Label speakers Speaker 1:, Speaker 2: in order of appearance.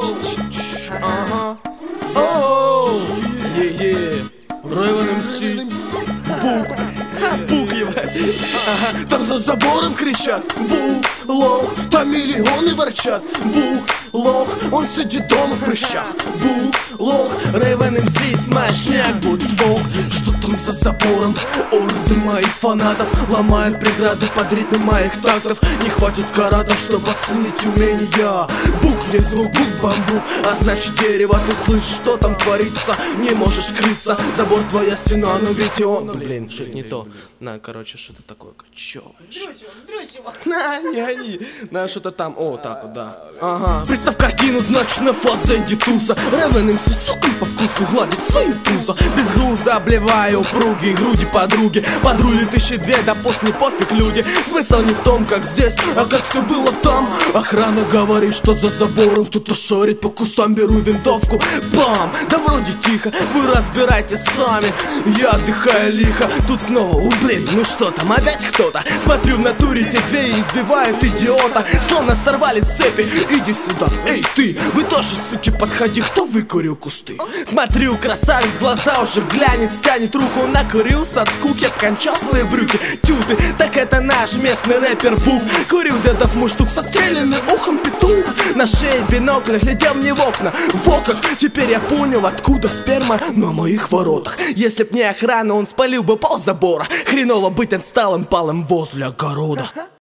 Speaker 1: Ага. Оу, е-е. Рейвен МС. Бук. Бук, ебать. Ага. Там за забором кричат: бук, лох. Там миллионы ворчат: бук, лох. Он сидит дома в прыщах: бук, лох. Рейвен МС, смачняк, бутсбок. Что там за забором? Орды моих фанатов ломают преграды под ритм моих тактов. Не хватит каратов, чтобы оценить умения. Букни звук, бук-бамбук. А значит дерево, ты слышишь, что там творится. Не можешь скрыться, забор твоя стена, но ведь и он. Блин, шик не то. На, короче, что-то такое кочевое. На, не они. На, что-то там, о, так вот, да. Ага. Представь картину, значит, на фазенде туса. Рейвен МС, сука, по вкусу гладит свою пузо. Без груза обливаю упругие груди подруги. Подрули 1002, да пост не пофиг, люди. Смысл не в том, как здесь, а как все было там. Охрана говорит, что за забором кто-то шарит по кустам, беру винтовку. Бам! Да вроде тихо, вы разбирайтесь сами. Я отдыхаю лихо, тут снова, блин, ну что там, опять кто-то. Смотрю в натуре, те две и избивают идиота. Словно сорвали с цепи, иди сюда, эй ты. Вы тоже, суки, подходи, кто выкурил кусты? Смотрю, красавец, глаза уже глянец, тянет руку, накурился от скуки, обкончал свои брюки. Тю ты, так это наш местный рэпер Бук. Курил дедов муштук, состреленный ухом петух. На шее бинокль, глядел мне в окна. Во как, теперь я понял, откуда сперма на моих воротах. Если б не охрана, он спалил бы пол забора. Хреново быть отсталым палым возле огорода.